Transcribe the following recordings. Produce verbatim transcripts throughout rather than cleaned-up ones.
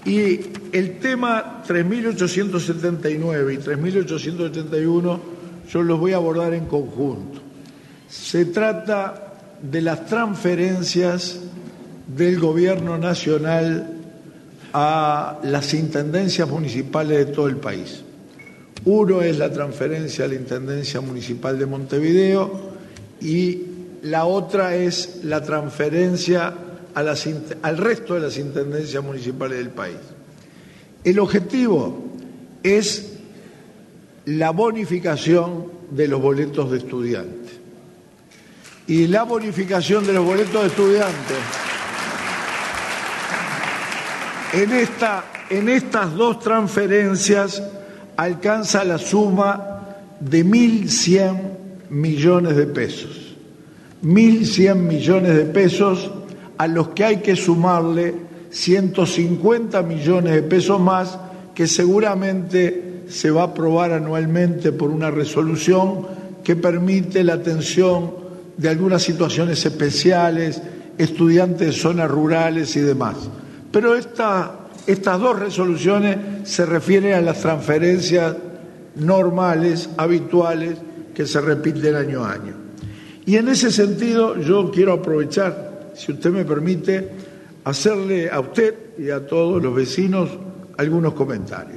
Y el tema tres mil ochocientos setenta y nueve y tres mil ochocientos ochenta y uno yo los voy a abordar en conjunto. Se trata de las transferencias del Gobierno Nacional a las intendencias municipales de todo el país. Uno es la transferencia a la Intendencia Municipal de Montevideo y la otra es la transferencia a las, al resto de las intendencias municipales del país. El objetivo es la bonificación de los boletos de estudiantes. Y la bonificación de los boletos de estudiantes en, esta, en estas dos transferencias alcanza la suma de mil cien millones de pesos. mil cien millones de pesos a los que hay que sumarle ciento cincuenta millones de pesos más que seguramente se va a aprobar anualmente por una resolución que permite la atención de algunas situaciones especiales, estudiantes de zonas rurales y demás. Pero esta, estas dos resoluciones se refieren a las transferencias normales, habituales, que se repiten año a año. Y en ese sentido yo quiero aprovechar, si usted me permite, hacerle a usted y a todos los vecinos algunos comentarios.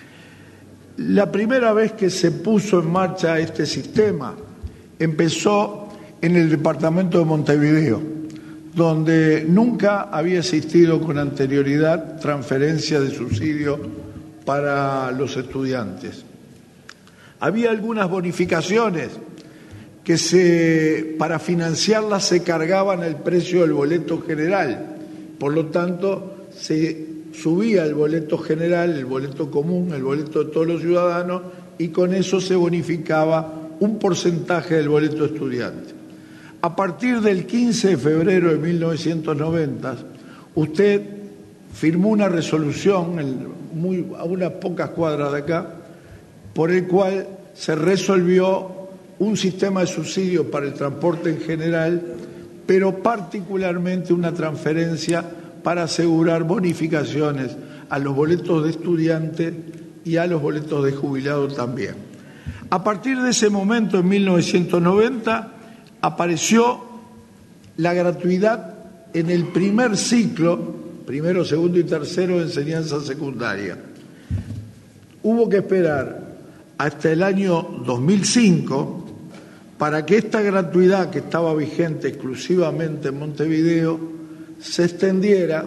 La primera vez que se puso en marcha este sistema empezó en el departamento de Montevideo, donde nunca había existido con anterioridad transferencia de subsidio para los estudiantes. Había algunas bonificaciones que se, para financiarlas se cargaban el precio del boleto general, por lo tanto se subía el boleto general, el boleto común, el boleto de todos los ciudadanos, y con eso se bonificaba un porcentaje del boleto estudiante. A partir del quince de febrero de mil novecientos noventa, usted firmó una resolución en muy, a unas pocas cuadras de acá, por el cual se resolvió un sistema de subsidio para el transporte en general, pero particularmente una transferencia para asegurar bonificaciones a los boletos de estudiante y a los boletos de jubilado también. A partir de ese momento, en mil novecientos noventa, apareció la gratuidad en el primer ciclo, primero, segundo y tercero de enseñanza secundaria. Hubo que esperar hasta el año dos mil cinco para que esta gratuidad, que estaba vigente exclusivamente en Montevideo, se extendiera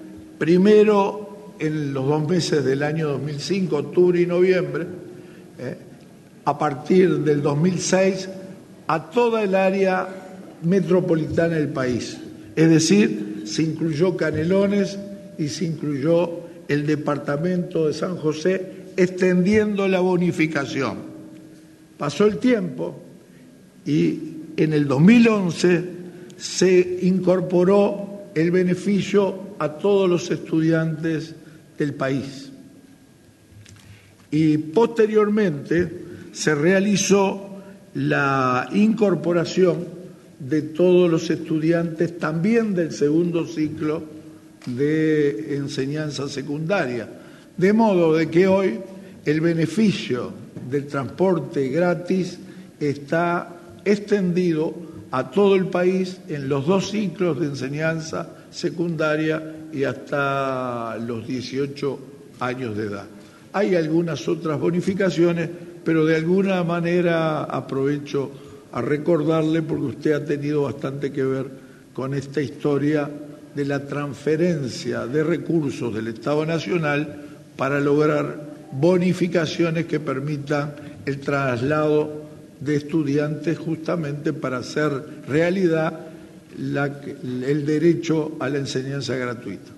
primero en los dos meses del año dos mil cinco, octubre y noviembre, eh, a partir del dos mil seis, a toda el área metropolitana del país. Es decir, se incluyó Canelones y se incluyó el departamento de San José, extendiendo la bonificación. Pasó el tiempo y en el dos mil once se incorporó el beneficio a todos los estudiantes del país. Y posteriormente se realizó la incorporación de todos los estudiantes también del segundo ciclo de enseñanza secundaria, de modo de que hoy el beneficio del transporte gratis está extendido a todo el país en los dos ciclos de enseñanza secundaria y hasta los dieciocho años de edad. Hay algunas otras bonificaciones, pero de alguna manera aprovecho a recordarle, porque usted ha tenido bastante que ver con esta historia de la transferencia de recursos del Estado Nacional para lograr bonificaciones que permitan el traslado de estudiantes justamente para hacer realidad la, el derecho a la enseñanza gratuita.